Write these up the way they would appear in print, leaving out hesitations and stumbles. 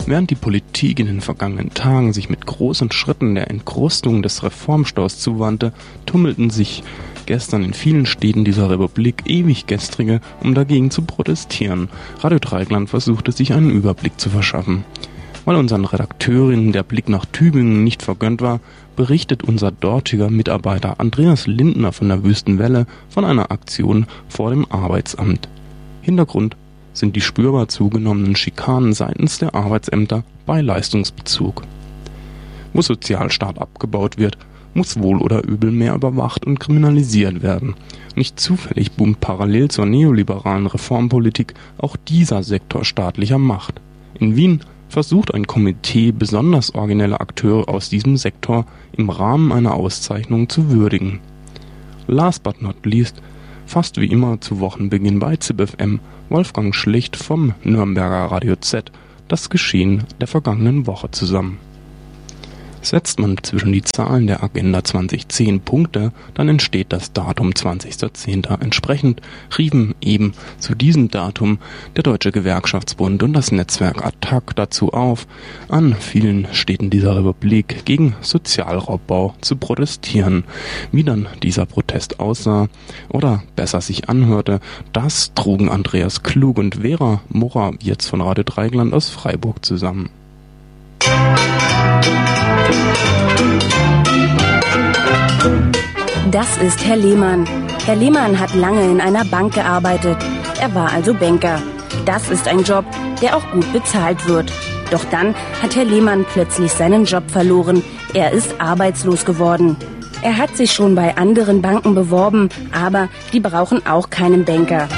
Während die Politik in den vergangenen Tagen sich mit großen Schritten der Entkrustigung des Reformstaus zuwandte, tummelten sich gestern in vielen Städten dieser Republik Ewiggestrige, um dagegen zu protestieren. Radio Dreieckland versuchte sich einen Überblick zu verschaffen. Weil unseren Redakteurinnen der Blick nach Tübingen nicht vergönnt war, berichtet unser dortiger Mitarbeiter Andreas Lindner von der Wüstenwelle von einer Aktion vor dem Arbeitsamt. Hintergrund sind die spürbar zugenommenen Schikanen seitens der Arbeitsämter bei Leistungsbezug. Wo Sozialstaat abgebaut wird, muss wohl oder übel mehr überwacht und kriminalisiert werden. Nicht zufällig boomt parallel zur neoliberalen Reformpolitik auch dieser Sektor staatlicher Macht. In Wien versucht ein Komitee, besonders originelle Akteure aus diesem Sektor im Rahmen einer Auszeichnung zu würdigen. Last but not least, fast wie immer zu Wochenbeginn bei ZipFM, Wolfgang Schlicht vom Nürnberger Radio Z, das Geschehen der vergangenen Woche zusammen. Setzt man zwischen die Zahlen der Agenda 2010 Punkte, dann entsteht das Datum 20.10. Entsprechend riefen eben zu diesem Datum der Deutsche Gewerkschaftsbund und das Netzwerk ATTAC dazu auf, an vielen Städten dieser Republik gegen Sozialraubbau zu protestieren. Wie dann dieser Protest aussah oder besser sich anhörte, das trugen Andreas Klug und Vera Murrer jetzt von Radio Dreieckland aus Freiburg zusammen. Das ist Herr Lehmann. Herr Lehmann hat lange in einer Bank gearbeitet. Er war also Banker. Das ist ein Job, der auch gut bezahlt wird. Doch dann hat Herr Lehmann plötzlich seinen Job verloren. Er ist arbeitslos geworden. Er hat sich schon bei anderen Banken beworben, aber die brauchen auch keinen Banker.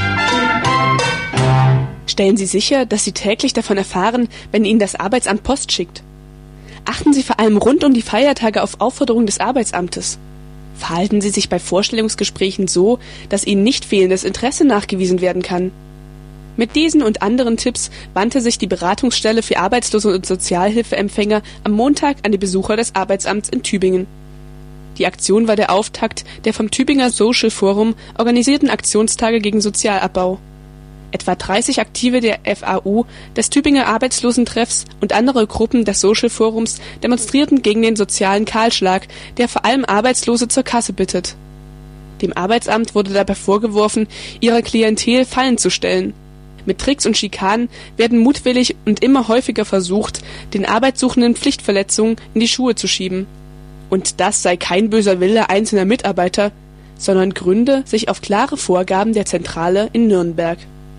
Stellen Sie sicher, dass Sie täglich davon erfahren, wenn Ihnen das Arbeitsamt Post schickt. Achten Sie vor allem rund um die Feiertage auf Aufforderung des Arbeitsamtes. Verhalten Sie sich bei Vorstellungsgesprächen so, dass Ihnen nicht fehlendes Interesse nachgewiesen werden kann. Mit diesen und anderen Tipps wandte sich die Beratungsstelle für Arbeitslose und Sozialhilfeempfänger am Montag an die Besucher des Arbeitsamts in Tübingen. Die Aktion war der Auftakt der vom Tübinger Social Forum organisierten Aktionstage gegen Sozialabbau. Etwa 30 Aktive der FAU, des Tübinger Arbeitslosentreffs und andere Gruppen des Social Forums demonstrierten gegen den sozialen Kahlschlag, der vor allem Arbeitslose zur Kasse bittet. Dem Arbeitsamt wurde dabei vorgeworfen, ihrer Klientel Fallen zu stellen. Mit Tricks und Schikanen werden mutwillig und immer häufiger versucht, den Arbeitssuchenden Pflichtverletzungen in die Schuhe zu schieben. Und das sei kein böser Wille einzelner Mitarbeiter, sondern gründe sich auf klare Vorgaben der Zentrale in Nürnberg.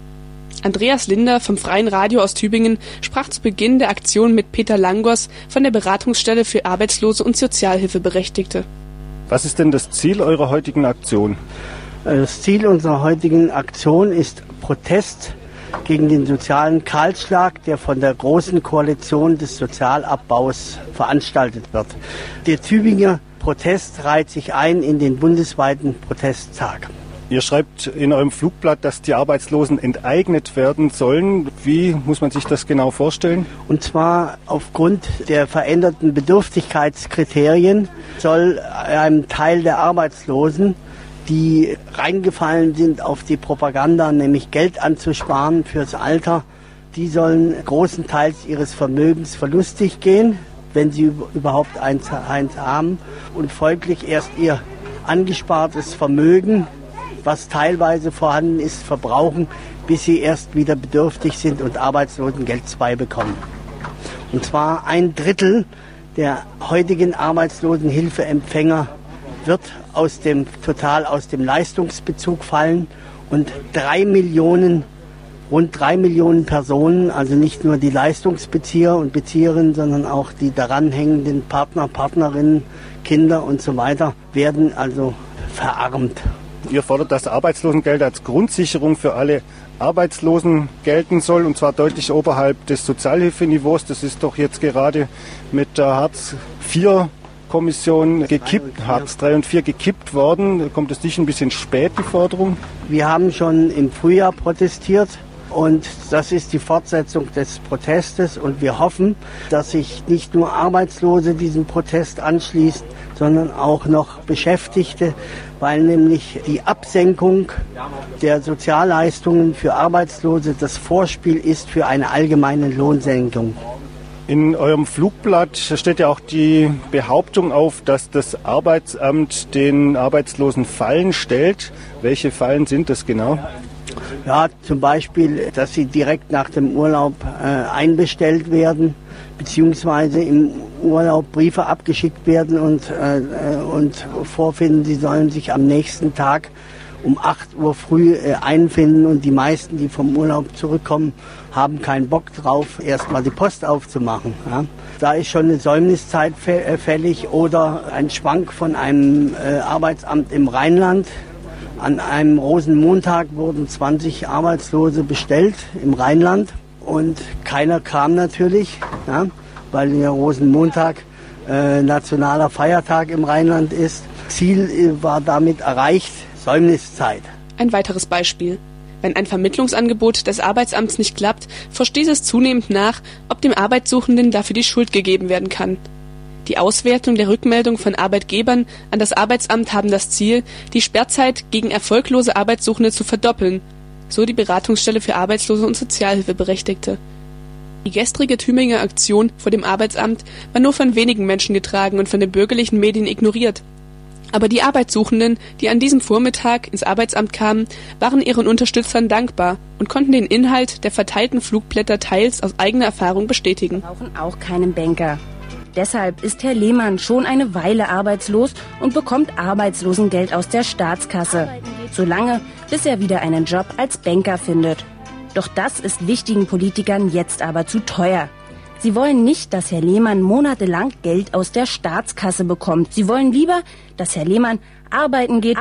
Andreas Linder vom Freien Radio aus Tübingen sprach zu Beginn der Aktion mit Peter Langos von der Beratungsstelle für Arbeitslose und Sozialhilfeberechtigte. Was ist denn das Ziel eurer heutigen Aktion? Das Ziel unserer heutigen Aktion ist Protest gegen den sozialen Kahlschlag, der von der Großen Koalition des Sozialabbaus veranstaltet wird. Der Tübinger Protest reiht sich ein in den bundesweiten Protesttag. Ihr schreibt in eurem Flugblatt, dass die Arbeitslosen enteignet werden sollen. Wie muss man sich das genau vorstellen? Und zwar aufgrund der veränderten Bedürftigkeitskriterien soll einem Teil der Arbeitslosen, die reingefallen sind auf die Propaganda, nämlich Geld anzusparen fürs Alter, die sollen großenteils ihres Vermögens verlustig gehen, wenn sie überhaupt eins haben, und folglich erst ihr angespartes Vermögen, was teilweise vorhanden ist, verbrauchen, bis sie erst wieder bedürftig sind und Arbeitslosengeld II bekommen. Und zwar 1/3 der heutigen Arbeitslosenhilfeempfänger wird total aus dem Leistungsbezug fallen, und rund 3 Millionen Personen, also nicht nur die Leistungsbezieher und Bezieherinnen, sondern auch die daran hängenden Partner, Partnerinnen, Kinder und so weiter, werden also verarmt. Ihr fordert, dass Arbeitslosengeld als Grundsicherung für alle Arbeitslosen gelten soll, und zwar deutlich oberhalb des Sozialhilfeniveaus. Das ist doch jetzt gerade mit der Hartz-IV-Kommission gekippt, Hartz III und IV gekippt worden. Kommt es nicht ein bisschen spät, die Forderung? Wir haben schon im Frühjahr protestiert. Und das ist die Fortsetzung des Protestes, und wir hoffen, dass sich nicht nur Arbeitslose diesem Protest anschließen, sondern auch noch Beschäftigte, weil nämlich die Absenkung der Sozialleistungen für Arbeitslose das Vorspiel ist für eine allgemeine Lohnsenkung. In eurem Flugblatt steht ja auch die Behauptung auf, dass das Arbeitsamt den Arbeitslosen Fallen stellt. Welche Fallen sind das genau? Ja, zum Beispiel, dass sie direkt nach dem Urlaub einbestellt werden, beziehungsweise im Urlaub Briefe abgeschickt werden und vorfinden, sie sollen sich am nächsten Tag um 8 Uhr früh einfinden, und die meisten, die vom Urlaub zurückkommen, haben keinen Bock drauf, erstmal die Post aufzumachen. Ja. Da ist schon eine Säumniszeit fällig, oder ein Schwank von einem Arbeitsamt im Rheinland. An einem Rosenmontag wurden 20 Arbeitslose bestellt im Rheinland, und keiner kam natürlich, ja, weil der Rosenmontag nationaler Feiertag im Rheinland ist. Ziel war damit erreicht, Säumniszeit. Ein weiteres Beispiel. Wenn ein Vermittlungsangebot des Arbeitsamts nicht klappt, versteht es zunehmend nach, ob dem Arbeitssuchenden dafür die Schuld gegeben werden kann. Die Auswertung der Rückmeldung von Arbeitgebern an das Arbeitsamt haben das Ziel, die Sperrzeit gegen erfolglose Arbeitssuchende zu verdoppeln, so die Beratungsstelle für Arbeitslose und Sozialhilfeberechtigte. Die gestrige Tübinger Aktion vor dem Arbeitsamt war nur von wenigen Menschen getragen und von den bürgerlichen Medien ignoriert. Aber die Arbeitssuchenden, die an diesem Vormittag ins Arbeitsamt kamen, waren ihren Unterstützern dankbar und konnten den Inhalt der verteilten Flugblätter teils aus eigener Erfahrung bestätigen. Wir brauchen auch keinen Banker. Deshalb ist Herr Lehmann schon eine Weile arbeitslos und bekommt Arbeitslosengeld aus der Staatskasse. Solange, bis er wieder einen Job als Banker findet. Doch das ist wichtigen Politikern jetzt aber zu teuer. Sie wollen nicht, dass Herr Lehmann monatelang Geld aus der Staatskasse bekommt. Sie wollen lieber, dass Herr Lehmann arbeiten geht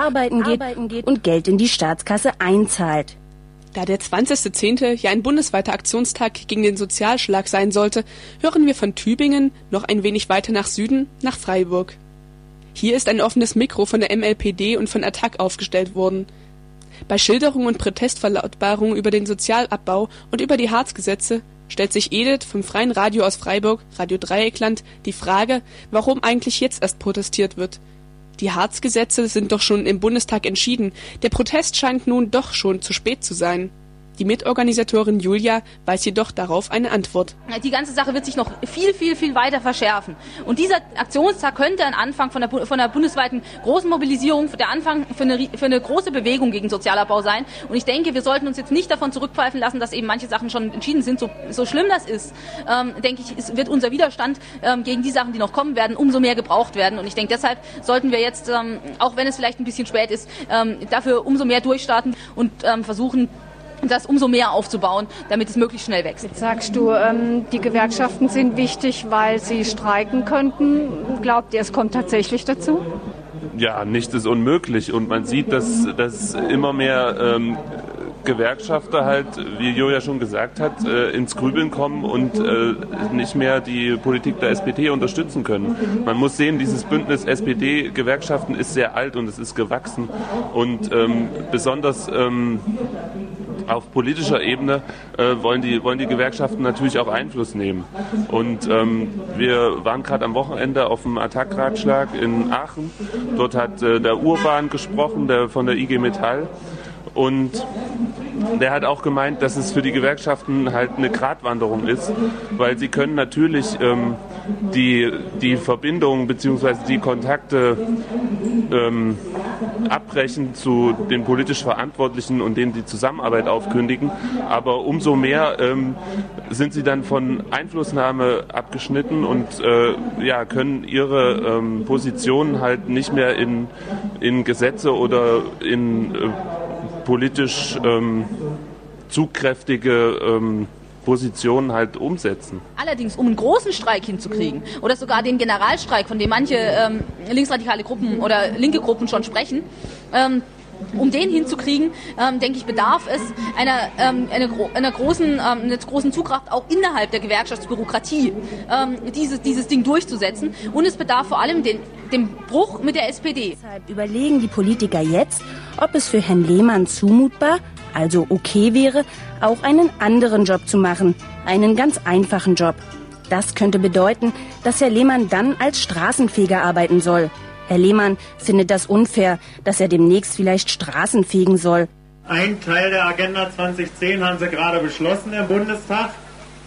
und Geld in die Staatskasse einzahlt. Da der 20.10. ja ein bundesweiter Aktionstag gegen den Sozialschlag sein sollte, hören wir von Tübingen noch ein wenig weiter nach Süden, nach Freiburg. Hier ist ein offenes Mikro von der MLPD und von ATTAC aufgestellt worden. Bei Schilderungen und Protestverlautbarungen über den Sozialabbau und über die Harzgesetze stellt sich Edith vom Freien Radio aus Freiburg, Radio Dreieckland, die Frage, warum eigentlich jetzt erst protestiert wird. Die Harzgesetze sind doch schon im Bundestag entschieden. Der Protest scheint nun doch schon zu spät zu sein. Die Mitorganisatorin Julia weiß jedoch darauf eine Antwort. Die ganze Sache wird sich noch viel weiter verschärfen. Und dieser Aktionstag könnte ein Anfang von der bundesweiten großen Mobilisierung, der Anfang für eine große Bewegung gegen Sozialabbau sein. Und ich denke, wir sollten uns jetzt nicht davon zurückpfeifen lassen, dass eben manche Sachen schon entschieden sind. So schlimm das ist, denke ich, wird unser Widerstand gegen die Sachen, die noch kommen werden, umso mehr gebraucht werden. Und ich denke, deshalb sollten wir jetzt, auch wenn es vielleicht ein bisschen spät ist, dafür umso mehr durchstarten und versuchen, das umso mehr aufzubauen, damit es möglichst schnell wächst. Jetzt sagst du, die Gewerkschaften sind wichtig, weil sie streiken könnten. Glaubt ihr, es kommt tatsächlich dazu? Ja, nichts ist unmöglich. Und man sieht, dass immer mehr Gewerkschafter halt, wie Julia schon gesagt hat, ins Grübeln kommen und nicht mehr die Politik der SPD unterstützen können. Man muss sehen, dieses Bündnis SPD-Gewerkschaften ist sehr alt und es ist gewachsen. Und besonders auf politischer Ebene wollen die Gewerkschaften natürlich auch Einfluss nehmen. Und wir waren gerade am Wochenende auf dem ATTAC-Ratschlag in Aachen. Dort hat der Urban gesprochen, der von der IG Metall. Und der hat auch gemeint, dass es für die Gewerkschaften halt eine Gratwanderung ist, weil sie können natürlich die Verbindungen bzw. die Kontakte abbrechen zu den politisch Verantwortlichen und denen die Zusammenarbeit aufkündigen, aber umso mehr sind sie dann von Einflussnahme abgeschnitten und können ihre Positionen halt nicht mehr in Gesetze oder in politisch zugkräftige Positionen halt umsetzen. Allerdings, um einen großen Streik hinzukriegen oder sogar den Generalstreik, von dem manche linksradikale Gruppen oder linke Gruppen schon sprechen, um den hinzukriegen, denke ich, bedarf es einer großen Zugkraft auch innerhalb der Gewerkschaftsbürokratie, dieses Ding durchzusetzen. Und es bedarf vor allem dem Bruch mit der SPD. Deshalb überlegen die Politiker jetzt, ob es für Herrn Lehmann zumutbar, also okay wäre, auch einen anderen Job zu machen. Einen ganz einfachen Job. Das könnte bedeuten, dass Herr Lehmann dann als Straßenfeger arbeiten soll. Herr Lehmann findet das unfair, dass er demnächst vielleicht Straßen fegen soll. Ein Teil der Agenda 2010 haben Sie gerade beschlossen im Bundestag.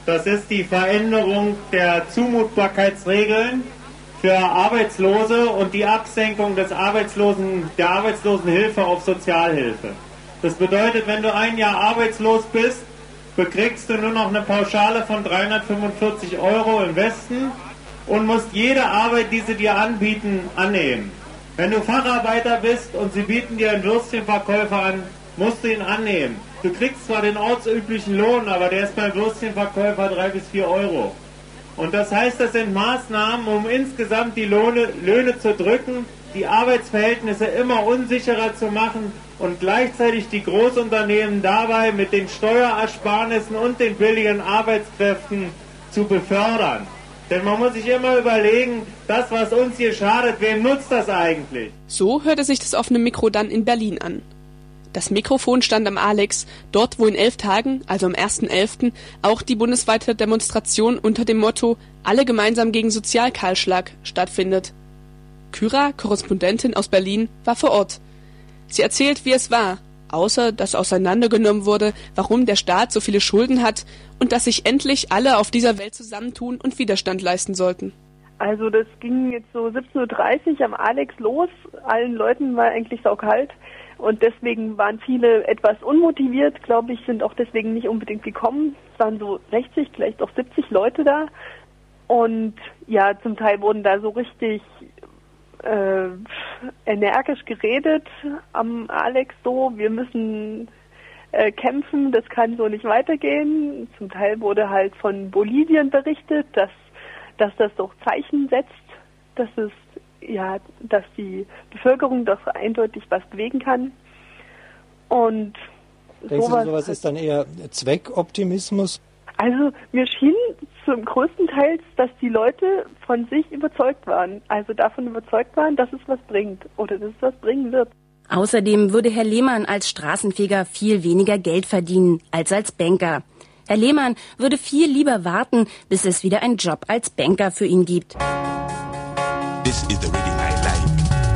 Das ist die Veränderung der Zumutbarkeitsregeln für Arbeitslose und die Absenkung der Arbeitslosenhilfe auf Sozialhilfe. Das bedeutet, wenn du ein Jahr arbeitslos bist, bekriegst du nur noch eine Pauschale von 345 € im Westen und musst jede Arbeit, die sie dir anbieten, annehmen. Wenn du Facharbeiter bist und sie bieten dir einen Würstchenverkäufer an, musst du ihn annehmen. Du kriegst zwar den ortsüblichen Lohn, aber der ist beim Würstchenverkäufer 3 bis 4 €. Und das heißt, das sind Maßnahmen, um insgesamt die Löhne zu drücken, die Arbeitsverhältnisse immer unsicherer zu machen und gleichzeitig die Großunternehmen dabei mit den Steuerersparnissen und den billigen Arbeitskräften zu befördern. Denn man muss sich immer überlegen, das, was uns hier schadet, wem nutzt das eigentlich? So hörte sich das offene Mikro dann in Berlin an. Das Mikrofon stand am Alex, dort wo in 11 Tagen, also am 1.11., auch die bundesweite Demonstration unter dem Motto »Alle gemeinsam gegen Sozialkahlschlag« stattfindet. Kyra, Korrespondentin aus Berlin, war vor Ort. Sie erzählt, wie es war, außer dass auseinandergenommen wurde, warum der Staat so viele Schulden hat und dass sich endlich alle auf dieser Welt zusammentun und Widerstand leisten sollten. Also das ging jetzt so 17:30 Uhr am Alex los, allen Leuten war eigentlich saukalt. Und deswegen waren viele etwas unmotiviert, glaube ich, sind auch deswegen nicht unbedingt gekommen. Es waren so 60, vielleicht auch 70 Leute da. Und ja, zum Teil wurden da so richtig energisch geredet am Alex so, wir müssen kämpfen, das kann so nicht weitergehen. Zum Teil wurde halt von Bolivien berichtet, dass das doch Zeichen setzt, dass die Bevölkerung doch eindeutig was bewegen kann. Und denkst du, sowas ist dann eher Zweckoptimismus? Also mir schien zum größten Teil, dass die Leute von sich überzeugt waren. Also davon überzeugt waren, dass es was bringt oder dass es was bringen wird. Außerdem würde Herr Lehmann als Straßenfeger viel weniger Geld verdienen als Banker. Herr Lehmann würde viel lieber warten, bis es wieder einen Job als Banker für ihn gibt. This is the rhythm I like.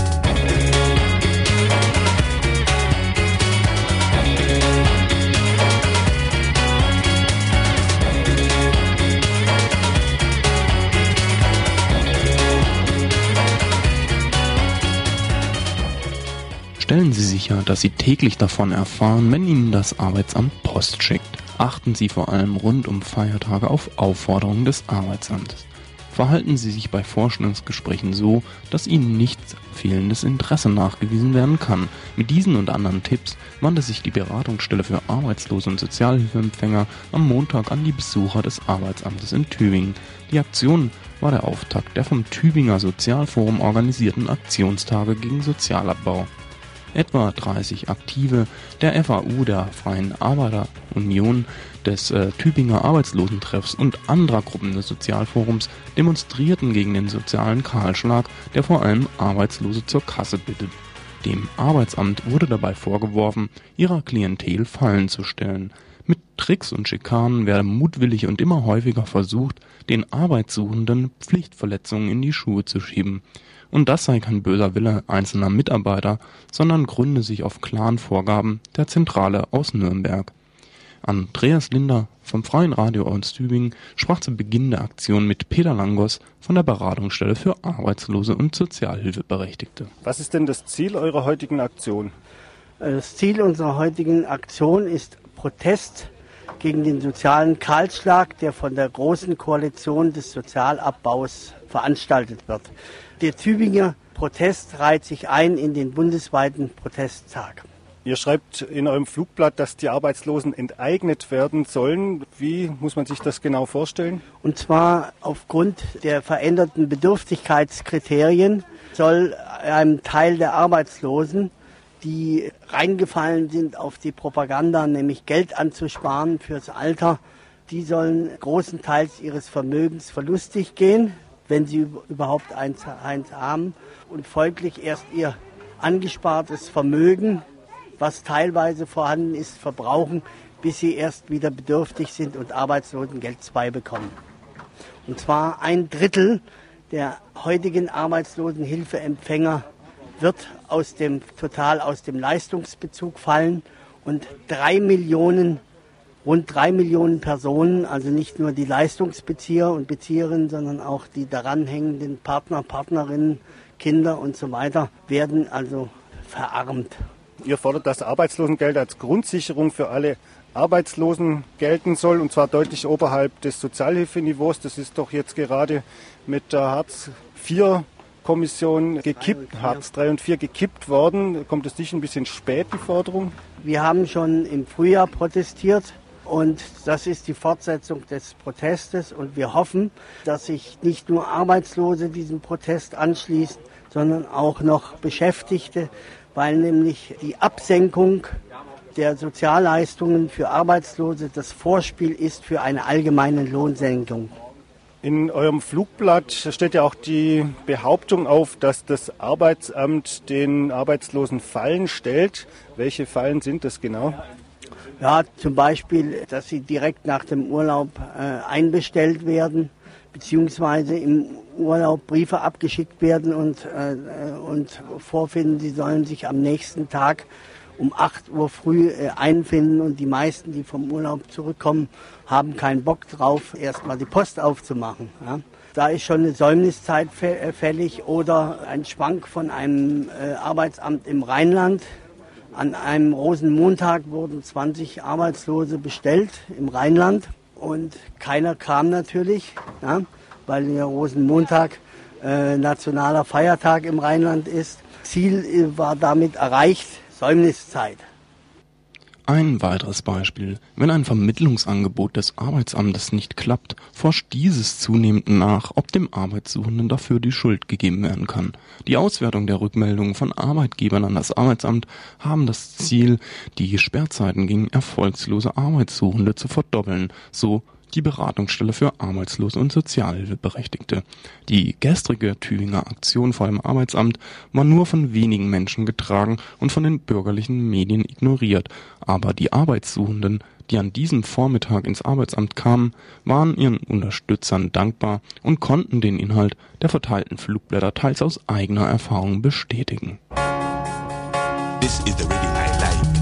Stellen Sie sicher, dass Sie täglich davon erfahren, wenn Ihnen das Arbeitsamt Post schickt. Achten Sie vor allem rund um Feiertage auf Aufforderung des Arbeitsamtes. Verhalten Sie sich bei Vorstellungsgesprächen so, dass Ihnen nicht fehlendes Interesse nachgewiesen werden kann. Mit diesen und anderen Tipps wandte sich die Beratungsstelle für Arbeitslose und Sozialhilfeempfänger am Montag an die Besucher des Arbeitsamtes in Tübingen. Die Aktion war der Auftakt der vom Tübinger Sozialforum organisierten Aktionstage gegen Sozialabbau. Etwa 30 Aktive der FAU, der Freien Arbeiterunion, des Tübinger Arbeitslosentreffs und anderer Gruppen des Sozialforums demonstrierten gegen den sozialen Kahlschlag, der vor allem Arbeitslose zur Kasse bittet. Dem Arbeitsamt wurde dabei vorgeworfen, ihrer Klientel Fallen zu stellen. Mit Tricks und Schikanen werde mutwillig und immer häufiger versucht, den Arbeitssuchenden Pflichtverletzungen in die Schuhe zu schieben. Und das sei kein böser Wille einzelner Mitarbeiter, sondern gründe sich auf klaren Vorgaben der Zentrale aus Nürnberg. Andreas Linder vom Freien Radio aus Tübingen sprach zu Beginn der Aktion mit Peter Langos von der Beratungsstelle für Arbeitslose und Sozialhilfeberechtigte. Was ist denn das Ziel eurer heutigen Aktion? Das Ziel unserer heutigen Aktion ist Protest gegen den sozialen Kahlschlag, der von der Großen Koalition des Sozialabbaus veranstaltet wird. Der Tübinger Protest reiht sich ein in den bundesweiten Protesttag. Ihr schreibt in eurem Flugblatt, dass die Arbeitslosen enteignet werden sollen. Wie muss man sich das genau vorstellen? Und zwar aufgrund der veränderten Bedürftigkeitskriterien soll einem Teil der Arbeitslosen, die reingefallen sind auf die Propaganda, nämlich Geld anzusparen fürs Alter, die sollen großenteils ihres Vermögens verlustig gehen, wenn sie überhaupt eins haben, und folglich erst ihr angespartes Vermögen, was teilweise vorhanden ist, verbrauchen, bis sie erst wieder bedürftig sind und Arbeitslosengeld II bekommen. Und zwar 1/3 der heutigen Arbeitslosenhilfeempfänger wird total aus dem Leistungsbezug fallen und 3 Millionen rund 3 Millionen Personen, also nicht nur die Leistungsbezieher und Bezieherinnen, sondern auch die daran hängenden Partner, Partnerinnen, Kinder und so weiter, werden also verarmt. Ihr fordert, dass Arbeitslosengeld als Grundsicherung für alle Arbeitslosen gelten soll, und zwar deutlich oberhalb des Sozialhilfeniveaus. Das ist doch jetzt gerade mit der Hartz-IV-Kommission gekippt, Hartz 3 und 4 gekippt worden. Kommt es nicht ein bisschen spät, die Forderung? Wir haben schon im Frühjahr protestiert und das ist die Fortsetzung des Protestes. Und wir hoffen, dass sich nicht nur Arbeitslose diesem Protest anschließen, sondern auch noch Beschäftigte, weil nämlich die Absenkung der Sozialleistungen für Arbeitslose das Vorspiel ist für eine allgemeine Lohnsenkung. In eurem Flugblatt steht ja auch die Behauptung auf, dass das Arbeitsamt den Arbeitslosen Fallen stellt. Welche Fallen sind das genau? Ja, zum Beispiel, dass sie direkt nach dem Urlaub einbestellt werden, beziehungsweise im Urlaub Briefe abgeschickt werden und vorfinden, sie sollen sich am nächsten Tag um 8 Uhr früh einfinden, und die meisten, die vom Urlaub zurückkommen, haben keinen Bock drauf, erstmal die Post aufzumachen. Ja. Da ist schon eine Säumniszeit fällig oder ein Schwank von einem Arbeitsamt im Rheinland. An einem Rosenmontag wurden 20 Arbeitslose bestellt im Rheinland und keiner kam natürlich, ja, weil der Rosenmontag nationaler Feiertag im Rheinland ist. Ziel war damit erreicht, Säumniszeit. Ein weiteres Beispiel. Wenn ein Vermittlungsangebot des Arbeitsamtes nicht klappt, forscht dieses zunehmend nach, ob dem Arbeitssuchenden dafür die Schuld gegeben werden kann. Die Auswertung der Rückmeldungen von Arbeitgebern an das Arbeitsamt haben das Ziel, die Sperrzeiten gegen erfolgslose Arbeitssuchende zu verdoppeln, so die Beratungsstelle für Arbeitslose und Sozialhilfeberechtigte. Die gestrige Tübinger Aktion vor dem Arbeitsamt war nur von wenigen Menschen getragen und von den bürgerlichen Medien ignoriert, aber die Arbeitssuchenden, die an diesem Vormittag ins Arbeitsamt kamen, waren ihren Unterstützern dankbar und konnten den Inhalt der verteilten Flugblätter teils aus eigener Erfahrung bestätigen. This is the Radio Night Live.